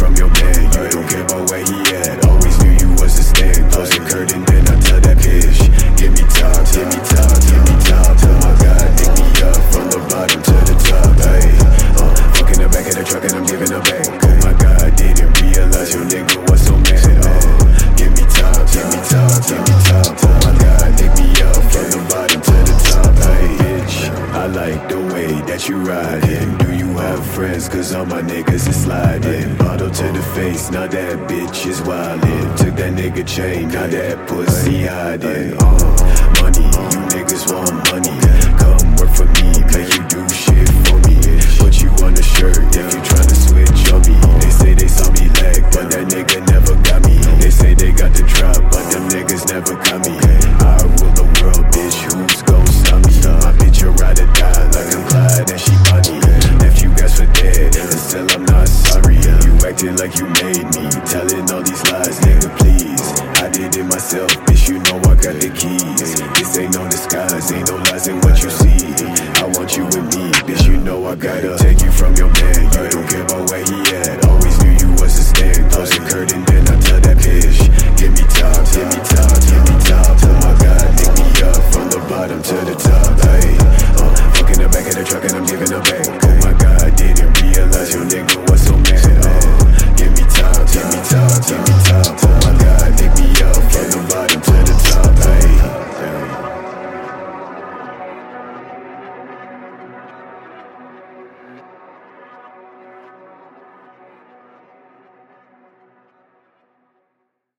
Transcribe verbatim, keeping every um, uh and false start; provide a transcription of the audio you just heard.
from your man, you don't care about where he at. Always knew you was a stand. Close the curtain, then I tell that bitch, give me top, give me top, give me top. Oh my God, pick me up from the bottom to the top. Hey, uh, fuck in the back of the truck and I'm giving her back. Oh my God, didn't realize your nigga was so mad. Uh, give me top, give me top, give me top. Oh my God, pick me up from the bottom to the top. Hey, bitch, I like the way that you riding. Do you have friends? Cause all my niggas is sliding. Bottle to the face, now that bitch is wildin'. Took that nigga chain, now that pussy hiding. Uh, money, you niggas want money. Come work for me, make you do shit for me. Put you on a shirt if you tryna switch on me. They say they saw me lag, but that nigga never got me. They say they got the drop, but them niggas never got me. I rule the world, bitch, who's gon' stop me? My bitch a ride or die, like I'm Clyde and she Bonnie. Left you guys for dead, and still I'm not sorry. You acting like you made me, telling all these lies, nigga, please. I did it myself, bitch, you know I got the keys. This ain't no disguise, ain't no lies in what you see. I want you with me, bitch, you know I gotta take you from your man. You don't care about where he at, always knew you was a stand. Close the curtain, then I tell that